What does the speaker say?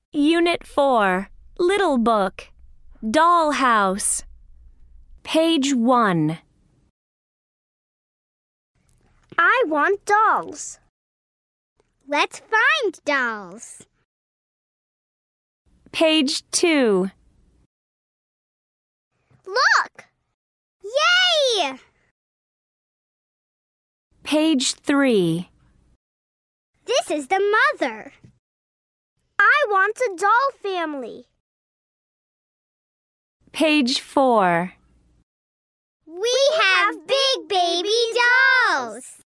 Unit 4, Little Book, Dollhouse. Page 1. I want dolls. Let's find dolls. Page 2. Look! Yay! Page 3. This is the mother. I want a doll family. Page 4. We have big baby dolls.